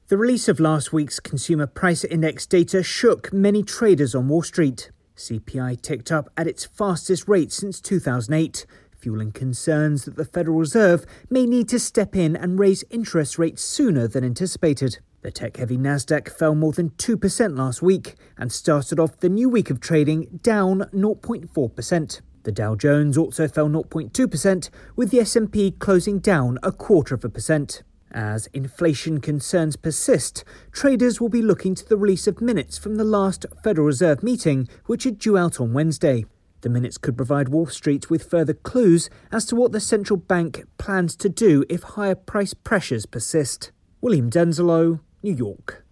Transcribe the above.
The release of last week's Consumer Price Index data shook many traders on Wall Street. CPI ticked up at its fastest rate since 2008, fueling concerns that the Federal Reserve may need to step in and raise interest rates sooner than anticipated. The tech-heavy Nasdaq fell more than 2% last week and started off the new week of trading down 0.4%. The Dow Jones also fell 0.2%, with the S&P closing down 0.25%. As inflation concerns persist, traders will be looking to the release of minutes from the last Federal Reserve meeting, which are due out on Wednesday. The minutes could provide Wall Street with further clues as to what the central bank plans to do if higher price pressures persist. William Denzelo, New York.